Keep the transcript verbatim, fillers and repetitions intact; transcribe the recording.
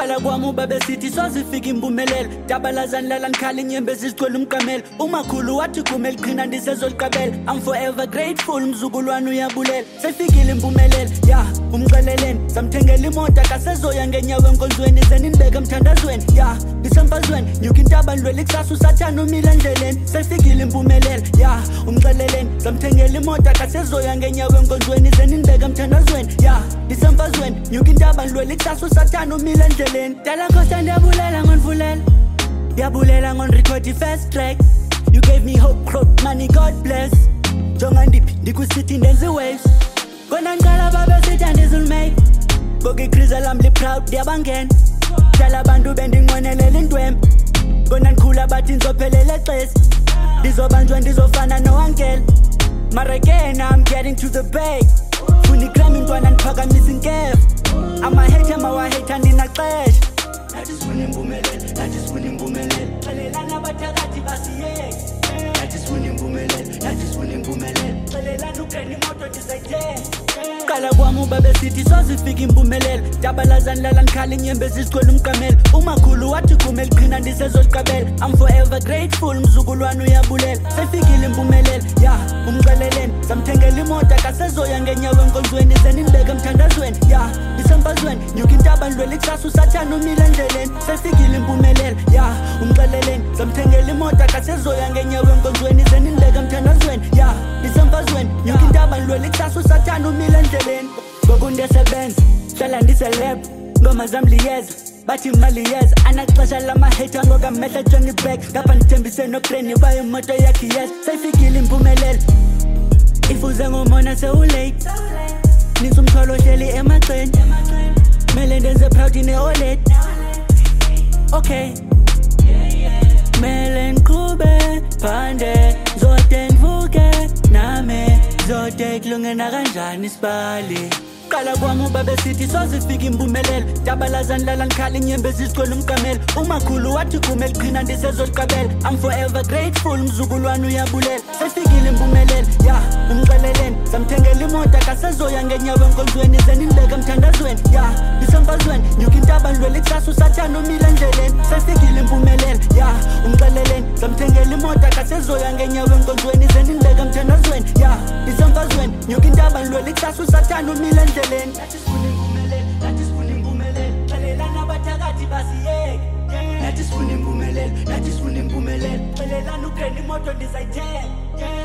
Qala kwami ubabe sithi sozifika impumelelo dabalazani lala nikhala inyembezi zigcwele umqamelo umakhulu wathi kumele qhina ndisezoliqabela I'm forever grateful mzukulwane uyabulela sefikile impumelelo ya umxeleleni samthengela imoto akasezoya ngenyawo enkonzweni zeninibeka emthandazweni ya disemfazweni nyuka intaba ndlwela ikusasa usathana umile endleleni sefikile impumelelo ya umxeleleni samthengela imoto akasezoya ngenyawo enkonzweni zeninibeka emthandazweni ya disemfazweni nyuka intaba ndlwela ikusasa usathana umile endleleni dala khosa ndiyabulela ngonvulela ndiyabulela ngonrecord i-first track you gave me hope crop money God bless jonga ndiphi ndikusithi ndenze waves kona ngiqala babe sithi andizulmake boke ikriza lam li-proud ndiyabangena dala abantu bendinqwenelela intwembe kona ndikhula bathi ndizophelela exesi ndizobanjwa ndizofana nowankela mara again I'm getting to the bay funa igram intwana ndiphakamisa inkefu amahetha mawahetha ndinaxesha nathi sifuna impumelelo nathi sifuna impumelelo xelelana abathakathi basiyeke nathi sifuna impumelelo nathi sifuna impumelelo xelelana ugreni imoto ndizayithenga qala kwami ubabe sithi sozifika impumelelo dabalazani lala nikhala inyembezi zigcwele umqamelo umakhulu wathi kumele qhina ndisezoliqabela I'm forever grateful mzukulwane uyabulela sefikile impumelelo ya umxeleleni samthengela imoto akasezoya ngenyawo enkonzweni zeninibeka emthandazweni ya disemfazweni nyuka intaba ndlwela ikusasa usathana umile endleleni sefikile impumelelo ya umxeleleni samthengela imoto akasezoya ngenyawo enkonzweni zeninibeka emthandazweni ya disemfazweni nyuka intaba ndlwela ikusasa usathana umile endleleni ngoku ndiyasebenza hlala ndiseleb ngoma zam liyeza bathi imali yeza anaxesha lamahetha ngoku amehla Johnny Black ngapha ndithembise nogreni baye imoto yakhe yes seyifikile impumelelo ifuze ngomona sewulate nisa umthwalo ohleli emaceni mele ndenze proud ine-oled okay mele ndiqhube phande zode ndivuke nami zode kulungena kanjani isibali qala kwami ubabe sithi sozifika impumelelo dabalazani lala nikhala inyembezi zigcwele umqamelo umakhulu wathi kumele qhina ndisezoliqabela I'm forever grateful mzukulwane uyabulela sefikile impumelelo ya umxeleleni samthengela imoto akasezoya ngenyawo enkonzweni zeninibeka emthandazweni ya disemfazweni nyuka intaba ndlwela ikusasa usathana umile endleleni sefikile impumelelo ya umxeleleni samthengela imoto akasezoya ngenyawo enkonzweni zeninibeka emthandazweni ya disemfazweni nyuka intaba ndlwela ikusasa usathana umile endleleni nathi sifuna impumelelo nathi sifuna impumelelo xelelana abathakathi basiyeke nathi sifuna impumelelo nathi sifuna impumelelo xelelana ugreni imoto ndizayithenga